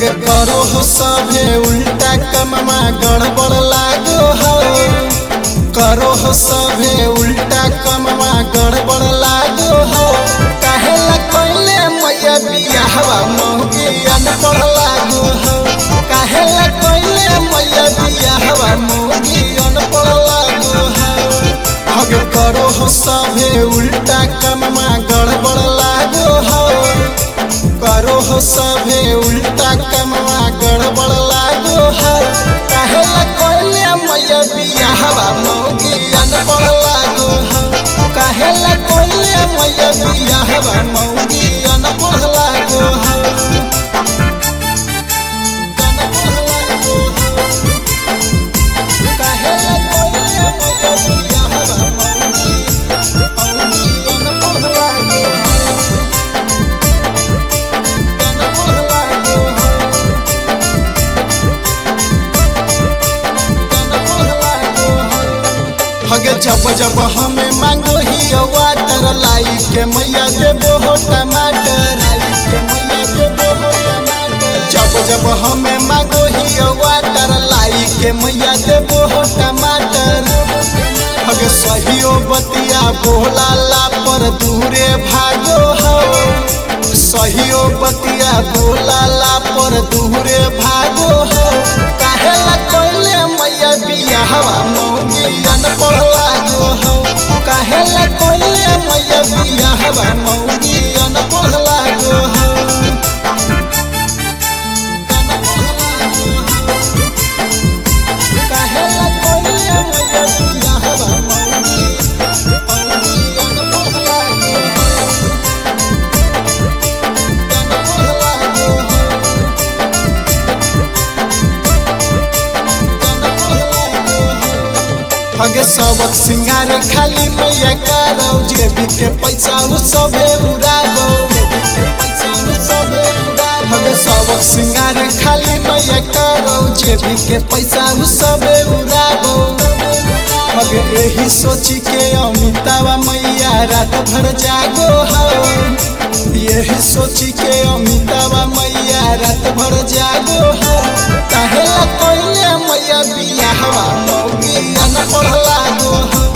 हगे करो हो सभे उल्टा कममा गड़बड़ लागो हो। करो हो सभे उल्टा कममा गड़बड़ लागो हो। काहेला कोइले मैया बियाहवा मौगी अनपढ़ लागो हो। काहेला कोइले मैया बियाहवा मौगी अनपढ़ लागो हो। हगे करो हो सभे उल्टा कममा गड़बड़ लागो हो। करो हो सभे उल्टा कमवा गड़बड़ लागो हो। काहेला कोइले मैया बियाहवा मौगी अनपढ़ लागो हो। काहेला कोइले मैया बियाहवा मौगी अनपढ़ लागो हो। अनपढ़ लागो हो। काहेला कोइले मैया बियाहवा मौगी अनपढ़ लागो हो। हगे जब जब हमें मांगो ही वाटर लाई के मैया देबो हो टमाटर। जब जब हमें मांगो ही वाटर लाई के मैया देबो हो टमाटर। हगे सहियो बतिया बोला ला पर दूरे भागो हो। सहियो बतिया बोला ला पर दूरे भागो हो। काहेला कोइले मैया बियाहवा मौगी अनपढ़ लागो हो। काहेला कोइले मैया बियाहवा मौगी अनपढ़ लागो हो। काहेला कोइले मैया बियाहवा मौगी अनपढ़ लागो हो। हगे सबक सिंगार खाली मैया करो। जेबी के पैसा उ सबे उड़ाबो। हगे सबक सिंगार खाली मैया करो। जेबी के पैसा उ सबे उड़ाबो। हगे यही सोची के अमितावा मैया रात भर जागो हो। यही सोची के अमितावा मैया रात भर जागो हो। काहेला कोइले मैया बियाहवा मौगी अनपढ़ लागो हो।